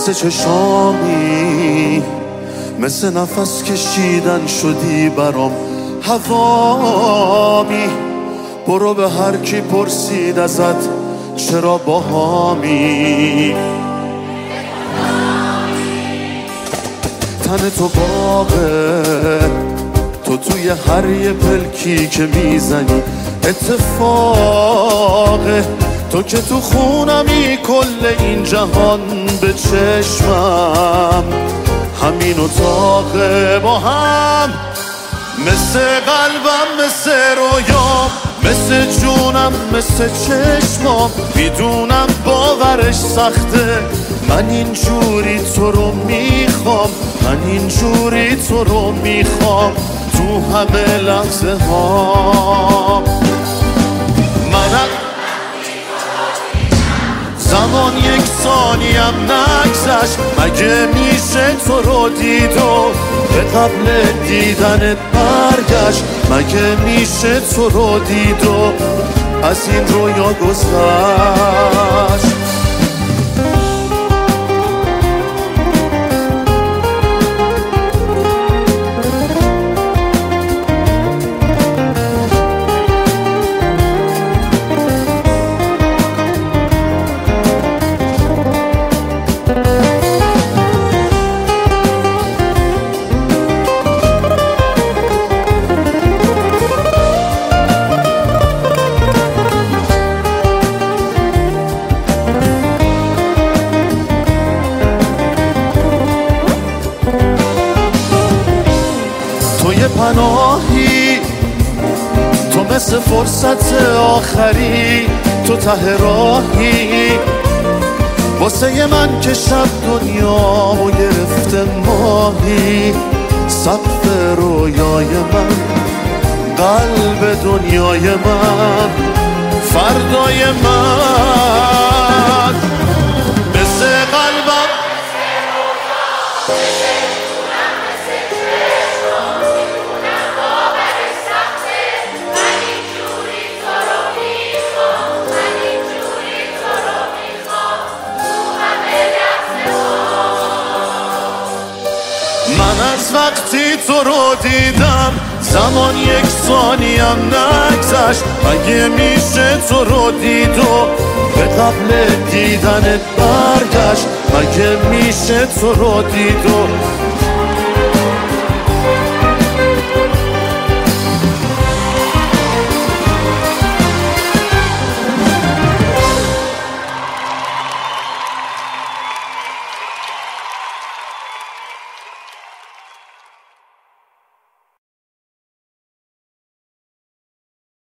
مثل چشامی، مثل نفس کشیدن شدی برام هوامی. برو به هر کی پرسید ازت چرا باهامی. تن تو باغه، تو توی هر یه پلکی که میزنی اتفاقه. تو که تو خونمی کل این جهان به چشمم، همین اتاقه با هم. مثل قلبم، مثل رویام، مثل جونم، مثل چشمام. میدونم باورش سخته، من اینجوری تو رو میخوام، من اینجوری تو رو میخوام تو همه لحظه ها. من زمان یک ثانیم نگذشت، مگه میشه تو رو دید و به قبل دیدنت برگشت؟ مگه میشه تو رو دید و از این رویا گذشت؟ پناهی تو، مثل فرصت آخری تو ته راهی. واسه من که شب دنیامو گرفته ماهی. سقف رویای من، قلب دنیای من، فردای من. مثل قلبم، من از وقتی تو رو دیدم زمان یک ثانیم نگذشت. مگه میشه تو رو دید و به قبل دیدنت برگشت؟ مگه میشه تو رو دید و